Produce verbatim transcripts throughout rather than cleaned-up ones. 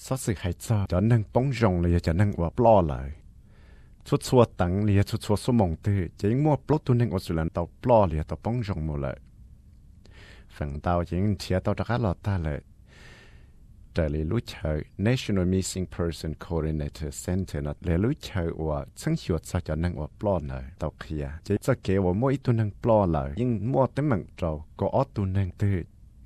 sao sự hay cho cho nên bóng rồng là cho nên và lo lại chút xua tặng là chút xua số mong tư chỉ mua plot tu nên ở sự lần tàu lo là tàu bóng rồng một lại phần tàu chỉ chia tàu đặc lọt ta lại trở lại lúc chơi National Missing Person Coordinator Center nó lại lúc chơi và sinh hoạt sao cho nên và lo lại tàu kia chỉ cho kể và mỗi tu nên lo lại nhưng mua tới mạng trâu có ở tu nên tư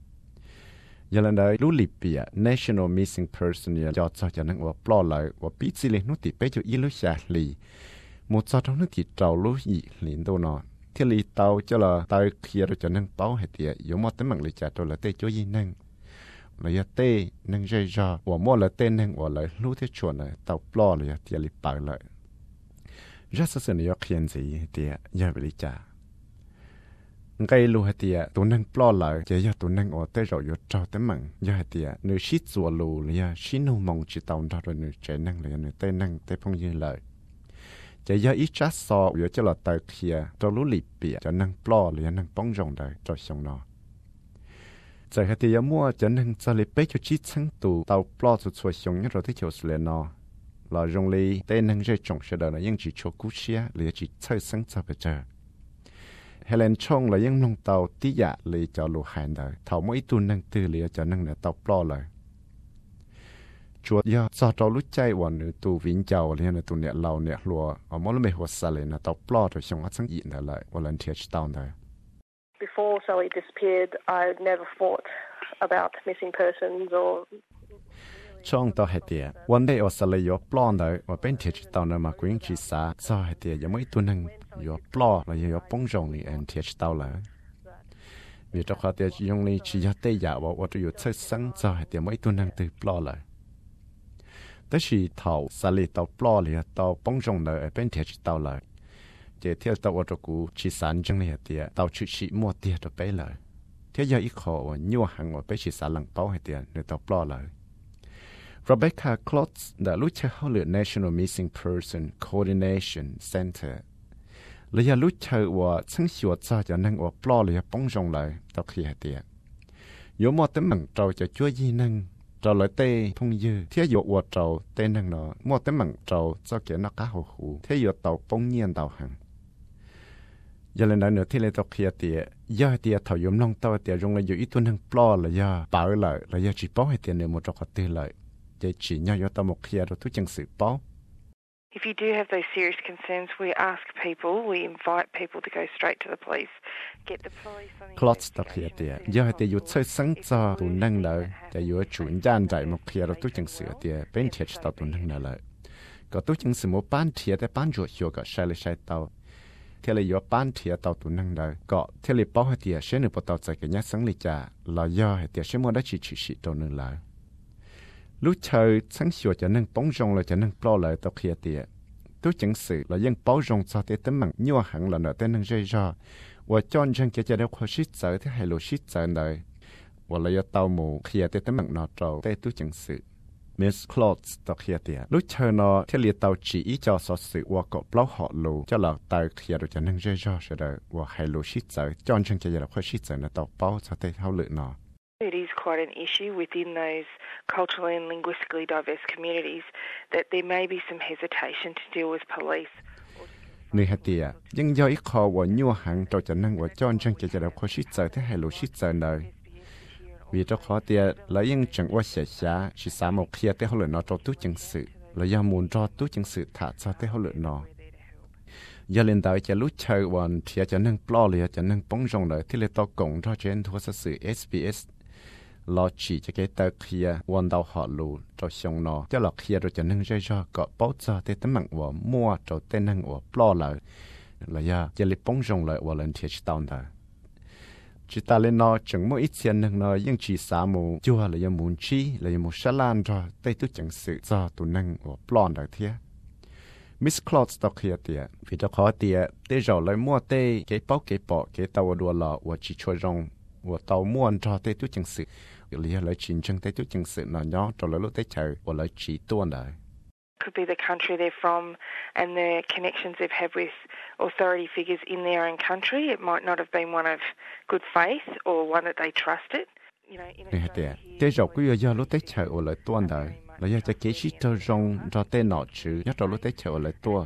giờ lần đấy lúc Libya National Missing Person giờ cho cho cho nên và lo lại và biết gì lên nút thì bây giờ ít lúc xả lì một số trong nút thì trâu lúc gì liền đâu nó thì lì tàu cho là tàu kia rồi cho nên tàu hết tiệt yếu một tấm mạng lì trả trâu là tê cho gì nên là giờ tê nên dây ra và mua là tê nên và lại lúc thế chuẩn này tàu lo là thì lì bảo lại rất là nhiều khiên gì thì giờ bị trả cái lúa thì tụi nên lo lại chỉ giờ tụi nên ở tới rồi giờ trâu tới mặn giờ thì nếu shít rùa lù là shít nô mong chỉ tàu đó rồi nếu chạy năng là nếu tây năng tây phong như lại chỉ giờ ít chát so giờ cho là tàu kia cho lúa lịp bịa cho năng lo là năng bóng rồng đấy cho xong nó giờ thì giờ mua cho nên cho lịp bé cho chít sáng tụ tàu lo cho xuôi xong nhất rồi tới chiều sưởi nó là rong lì tây năng rơi trồng sẽ đời là những chỉ cho cú xía là chỉ chơi sáng cho bây giờ Helen Chong là những nông tàu tí dạ lì cho lũ hành đời thảo mỗi tuần năng tư lìa cho năng là tàu lo lại chuột do do tàu lút chạy vào nữ tù vĩnh giàu liền là tù nẹt lầu nẹt lùa ở mỗi lúc mấy hồ sa lì là tàu lo rồi xong hết sáng yến lại volunteer down there. Before Sally disappeared, I never thought about missing persons or trong tàu hệ tiệt, one day ở Sally có plan đời và bên thiệt tàu nơi mà quyến chỉ xa do hệ tiệt giống mấy tuần năng có plan là có bóng rồng này anh thiệt tàu lại vì trong khóa tiệt dùng này chỉ có tây giả và tôi có chơi sáng do hệ tiệt mấy tuần năng từ plan lại tới khi tàu Sally tàu plan là tàu bóng rồng đời ở bên thiệt tàu lại chỉ theo tàu ở trong cũ chỉ sản trong này tiệt tàu chỉ chỉ mua tiệt rồi bay lại thế giờ ít khó và nhiều hàng ở bên chỉ sản lăng tàu hệ tiệt người tàu plan lại Rebecca Klotz đã lúc chơi hậu lựa National Missing Person Coordination Center. Là giờ lúc chơi và sinh hoạt cho cho nên và plo là bóng rồng lại tao khi hạt tiệt. Yếu một tấm mảng trâu cho chúa gì năng trâu lại tê thông dư. Thế yếu và trâu tê năng nó một tấm mảng trâu cho kiểu nó cá hồ hủ. Thế yếu tàu bóng nhiên tàu hàng. Giờ lần đó nữa thì là tao khi hạt tiệt. Giờ hạt tiệt thầu yếu nông tao tiệt rong là yếu ít tuần năng plo là giờ bảo lại là giờ chỉ bảo hạt tiệt nữa một trâu hạt tiệt lại. If you do have those serious concerns, we ask people, we invite people to go straight to the police, get the police on the Klotz tập hiện tiệt, giờ thì yếu chơi sáng cho tụ năng lợi, để yếu chuẩn gian giải một khi đó tôi chẳng sửa tiệt bên thiệt tàu tụ năng lợi, có tôi chẳng sửa một ban thiệt để ban chuột hiệu có sai lệch sai tàu, thế là yếu ban thiệt tàu tụ năng lợi, có thế là bảo tiệt sẽ được bắt tàu chạy cái nhát sáng lịch trả, là do tiệt sẽ mua đã chỉ chỉ chỉ tàu năng lợi. Lúc chơi sáng sủa cho nên bóng rồng là cho nên plo lại tao kia tiệt, tôi chẳng sự là dân bóng rồng cho tới tấm mạng nhiều hẳn là nợ tên năng dây ra, và cho anh kia cho đeo khoa shít sợ thế hay lô shít sợ này, và là do tao mù kia tới tấm mạng nọ trâu tới tôi chẳng sự. Miss Klotz tao kia tiệt, lúc chơi nó thế liệt tao chỉ ý cho sở sự và có bao họ lù cho là tao kia được cho nên dây ra sẽ đời và hay lô shít sợ cho anh kia cho đeo khoa shít sợ nó tao bao cho tới thao lự nó. It is quite an issue within those culturally and linguistically diverse communities that there may be some hesitation to deal with police. Người hạt tiệt, nhưng do ít khó và nhiều hàng trâu cho năng và cho anh chẳng kể cho đọc khó shít sợ thế hay lũ shít sợ nơi. Vì trâu khó tiệt là những chẳng qua xẻ xá, chỉ xá một khi tế hỗ lợi nó trâu tú chẳng sự, là do muốn cho tú chẳng sự thả cho tế hỗ lợi nó. Giờ lên tới cho lúc chơi hoàn thì cho năng plo lìa cho năng bóng rồng lợi thì là tao cộng cho trên thua sở sự ét bê ét. Lo chỉ cho cái tờ kia hoàn đầu họ lù cho xong nó cho là kia rồi cho nên dây ra có báo cho tới tấm mạng của mua cho tên năng của plo lại là ya cho lịch bóng rồng lại và lần thiệt tao đó chỉ ta lên nó chẳng mỗi ít tiền năng nó nhưng chỉ xả mù chua là ya muốn chi là ya muốn sa lan cho tới tôi chẳng sự cho tụ năng của plo đó thế Miss Klotz tao kia tiệt vì tao khó tiệt tới rồi lại mua tới cái báo cái bỏ cái tàu đua lọ và chỉ cho rong và tàu mua cho tới tôi chẳng sự lý là chiến tranh tới chút chân sự nó nhỏ cho lỡ lúc tới chờ và lại chỉ tuôn đời. Could be the country they're from and the connections they've had with authority figures in their own country. It might not have been one of good faith or one that they trusted. You know, in Australia. Thế rồi cứ do lúc tới chờ và lại tuôn đời. là giờ cho kế sĩ cho rong cho tên nọ chứ nhất rồi lúc tới chờ lại tua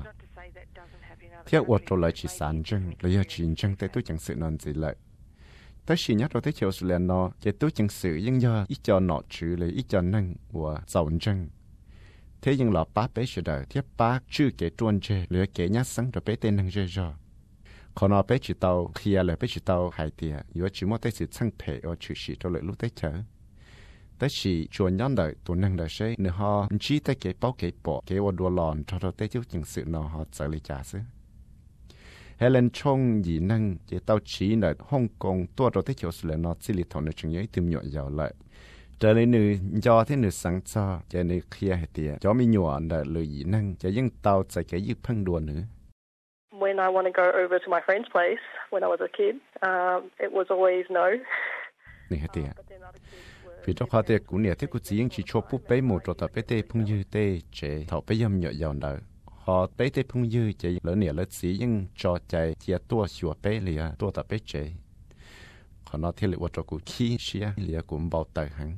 theo ủa rồi lại chỉ sản chân là giờ chỉ chân tới tôi chẳng sự non gì lại tới khi nhất rồi tới chờ sự liền nó để tôi chẳng sự nhưng giờ ít cho nọ chứ là ít cho năng của giàu chân thế nhưng là ba bé sẽ đợi tiếp ba chưa kể tuôn chơi lừa kể nhát sáng rồi bé tên năng chơi rồi còn nó bé chỉ tàu kia là bé chỉ tàu hai tiền yếu chỉ muốn tới sự sang thể ở chữ sĩ cho lợi lúc tới chờ tới khi chuồn nhón đợi tuần năng đợi sẽ nữa họ chỉ tới kể bao kể bỏ kể vào đua lòn cho tới chút những sự nó họ xử lý trả xứ Helen Chong gì năng chỉ tàu chỉ đợi Hong Kong tua rồi tới chỗ sự là nó chỉ lý thọ nó chừng nhớ tìm nhọ giàu lại trở lại nữ do thế nữ sáng cho cho nữ kia hay tiệt cho mi nhọ đợi lời gì năng cho những tàu sẽ cái gì phăng đua nữa. When I want to go over to my friend's place when I was a kid, um, it was always no. Nè hay tiệt. Vì trong họ tiệt cũng nè thế cũng chỉ những chỉ cho bút bấy một rồi tập bấy tê phăng dư tê chế thọ bấy yếm nhọ giàu đợi họ bấy tê phăng dư chế lỡ nè lỡ chỉ những cho chạy chia tua sửa bấy lìa tua tập bấy chế. Họ nói thế là vợ cho cụ khí xía lìa cũng bảo tài hắn.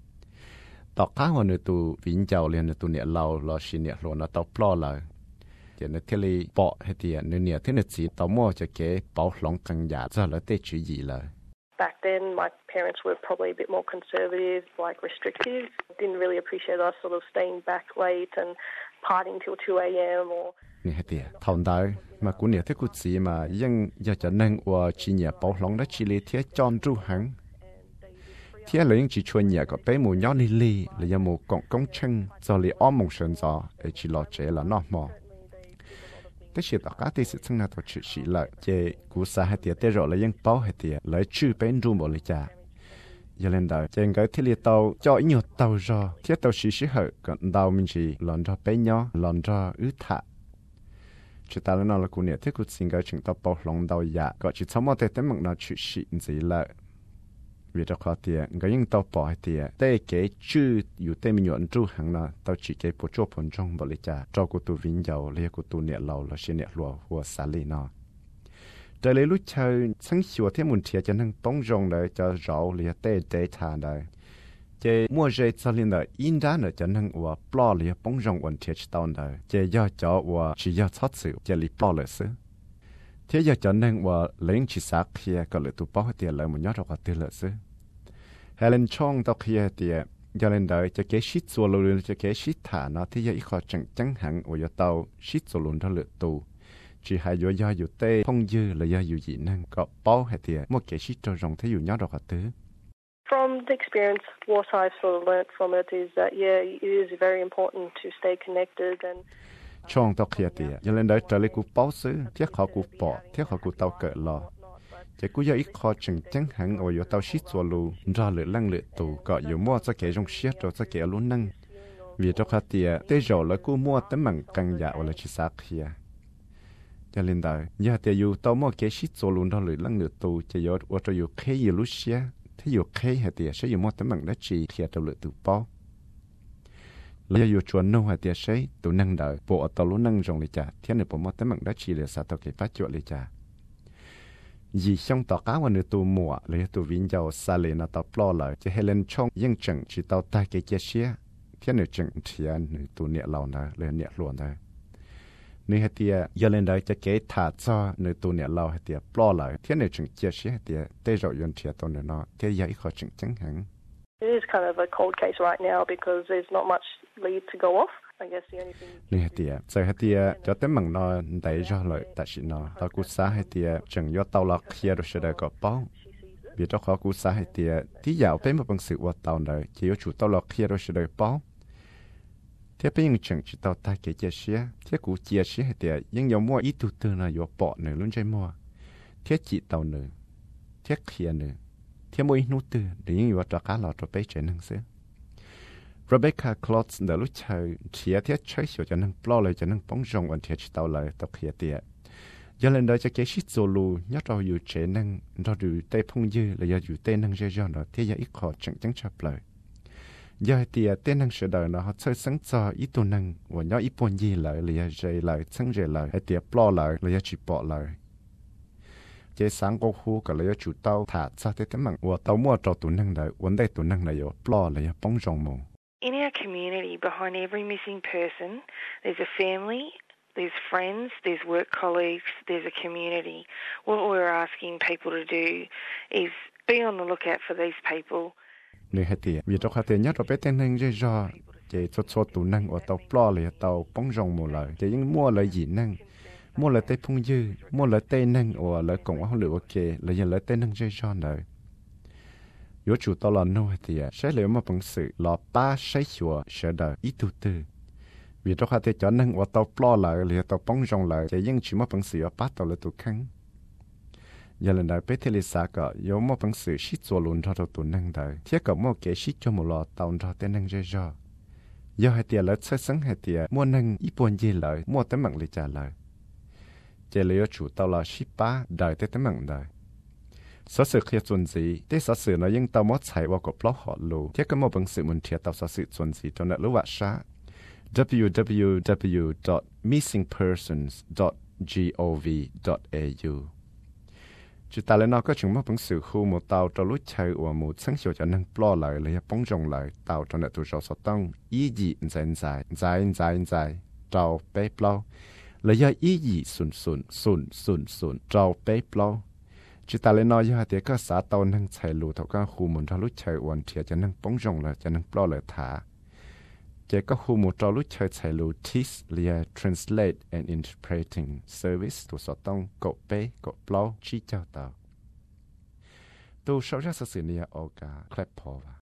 Tao cá họ nữa tụ vĩnh giàu liền nữa tụ nè lâu lo xí nè luôn nó tao plo lại. Giờ nó thế là bỏ hết tiền nữa nè thế là chỉ tao mua cho cái bảo lòng càng giả ra là tê chữ gì lại. Back then, my parents were probably a bit more conservative, like restrictive. Didn't really appreciate us sort of staying back late and partying till two a.m. or. Nè hết tiền. Thằng đại mà cũng nè thế cũng chỉ mà nhưng giờ cho nên và chỉ nhẹ bảo lòng đó chỉ lấy thế chọn ru hắn. Thế là những chỉ chuyên nhà có bé mù nhỏ đi li là do mù cộng công chân do li ôm mông sơn gió để chỉ lo chế là nó mò. Thế chỉ tất cả thì sự thân nào tổ chức chỉ lợi chế cú sa hay tiệt tế rồi là những bao hay tiệt lấy chữ bên ru một lý trả. Giờ lên đời trên cái thiết liệt tàu cho nhiều tàu rồi thiết tàu xí xí hở còn tàu mình chỉ lòn cho bé nhỏ lòn cho ứ thạ. Chỉ ta lên nào là cú niệm thiết cú xin cái chuyện tàu bao lòng tàu giả gọi chỉ sống một tế mực nào chữ xí gì lợi. Vì đó khó tiệt cái những tàu bỏ tiệt tế cái chữอยู่tế mình nhuận ru hàng là tàu chỉ cái bộ chỗ phần trong một lý trả cho cụ tu vinh giàu lấy cụ tu niệm lâu là xin niệm lúa hoặc xả lì nó. Để lấy lúc chơi sáng sủa thêm một thiệt cho nên bóng rồng để cho rau lấy tế tế thà đây. Chế mua dây cho nên là in ra nữa cho nên và plo lấy bóng rồng ổn thiệt tao đây. Chế do cho và chỉ do thoát sự chế lấy plo lợi sự. Thế giờ cho nên và lấy chỉ xác kia có lợi tụ bảo tiền lợi một nhát hoặc tiền lợi sự. Helen Chong tao kia tiền cho nên đời cho cái shit xua luôn cho cái shit thả nó thế giờ ít khó chẳng chẳng hẳn và giờ tao shit xua luôn cho lợi tụ. Chỉ hay do do dù tê phong dư là do dù gì năng có bao hay thì một cái shit cho rồng thế dù nhớ được hả tứ. From the experience, what I've sort of learnt from it is that yeah, it is very important to stay connected and. Trong tao kia thì cho nên đời trở lại cụ bao xứ thiết họ cụ bỏ thiết họ cụ tao cỡ lò. Chỉ cú giờ ít khó chừng chẳng hẳn ở giờ tao shit xua luôn ra lựa lăng lựa tụ có giờ mua cho cái rồng shit rồi cho cái luôn năng. Vì cho khá thì tê rồi là cú mua tấm bằng căng dạ hoặc là chỉ xác kia. Cho nên đời, giờ thì dù tao mua cái shit rồi luôn đó lưỡi lăng lưỡi tù, chỉ giờ ở trong dù khé gì lúc xưa, thế dù khé hay thì sẽ dù mua tấm bằng đó chỉ thì trong lưỡi tù bao. Lấy dù chuẩn nô hay thì sẽ tụ năng đời, bộ ở tàu lúc năng rồng lì trả, thế này bộ mua tấm bằng đó chỉ để sao tao cái phát chuột lì trả. Vì xong tao cá vào nửa tù mùa, lấy tù vinh giàu xa lì nó tao plo lại, chỉ Helen Chong nhưng chẳng chỉ tao tay cái kia xía, thế này chẳng thì nửa tù nhẹ lâu nữa, lấy nhẹ luôn thôi. Nếu hạt tiệt giờ lên đây cho cái thả cho nơi tụ nè lâu hạt tiệt plo lại thế này chừng chia sẻ hạt tiệt tê rồi yon thiệt tụ nè nó thế vậy khó chừng chẳng hạn. It is kind of a cold case right now because there's not much lead to go off. I guess the only thing. Nếu hạt tiệt giờ hạt tiệt cho tới mảng nó đẩy ra lại tại sự nó tao cũng xả hạt tiệt chừng do tao lọt kia rồi sẽ được có bao. Vì cho khó cũng xả hạt tiệt tí dạo tới một bằng sự qua tao này chỉ có chủ tao lọt kia rồi sẽ được bao. Thế bây giờ chẳng chỉ tao ta kể chia sẻ, thế cũng chia sẻ thì nhưng nhiều mua ít tu tư là nhiều bỏ nữa luôn chơi mua. Thế chỉ tao nữa, thế kia nữa, thế mua ít nút tư để những nhiều trò cá lọt cho bé chơi năng xứ. Rebecca Klotz đã lúc chơi chỉ thế chơi sửa cho năng plo lại cho năng bóng rồng anh thế chỉ tao lại tao kia tiệt. Giờ lên đó cho cái shit solo nhớ rồiอยู่chơi năng, rồiอยู่tây phong dư là giờอยู่tây năng chơi cho nó thế giờ ít khó chẳng chẳng chấp lại. Giờ thì tên năng sửa đời nó họ chơi sáng cho ít tu năng và nhớ ít buồn gì lại là dây lại sáng dây lại hay tiệp lo lại là chỉ bỏ lại chế sáng cô khu cả là chủ tàu thả ra thế thế mạng và tàu mua cho tu năng đời vấn đề tu năng này yo lo là bóng rồng mù. in our community, behind every missing person, there's a family, there's friends, there's work colleagues, there's a community. What we're asking people to do is be on the lookout for these people. Nếu hết thì vì trong khát nhất là bé tên năng dễ dò, chỉ cho cho tụ năng ở tàu plo liền tàu bóng rồng một lời, chỉ những mua lời gì năng, mua lời tây phong dư, mua lời tây năng ở lời cộng hòa lửa ok, lời gì lời tây năng dễ dò đời. Nếu chủ tàu là nô thì sẽ liệu mà bằng sự là ba sáu chùa sẽ đời ít tu tư. Vì trong khát cho năng ở tàu plo lại liền tàu bóng rồng lại, chỉ những chỉ mà bằng sự ở ba tàu là tụ khăn. Giờ lần đầu bé thế lý xã có yếu một bằng sự shit cho luôn cho tụ năng đời, thiết có một cái shit cho một lọ tàu cho tên năng dễ dò. Giờ hai tia lợt xây sáng hai tia mua năng ít buồn gì lợi mua tấm mạng lấy trả lời. Chỉ lấy chủ tàu là ship ba đời tới tấm mạng đời. Sở sự khi chuẩn gì, để sở sự nó nhưng tàu mót chạy vào cột block họ lù. Thiết có một bằng sự muốn thiệt tàu sở sự chuẩn gì trong nợ lũ vạ xã. w w w dot missing persons dot gov dot a u. Chỉ ta lấy nó có chúng một bằng sự khu một tàu cho lúc chạy và một sáng chiều cho năng plo lại lấy bóng rồng lại tàu cho nợ tụ sổ sổ tông ý dị dài dài dài dài dài trâu bế plo lấy do ý dị sùn sùn sùn sùn sùn trâu bế plo. Chỉ ta lấy nó do thế có xã tàu năng chạy lù thầu các khu một cho lúc chạy hoàn thiện cho năng bóng rồng lại cho năng plo lại thả. Chỉ có khu một cho lúc chạy chạy lù T I S là Translate and Interpreting Service tụ sổ tông cột bế cột plo chỉ cho tàu. Tu sau ra sự này ở cả clip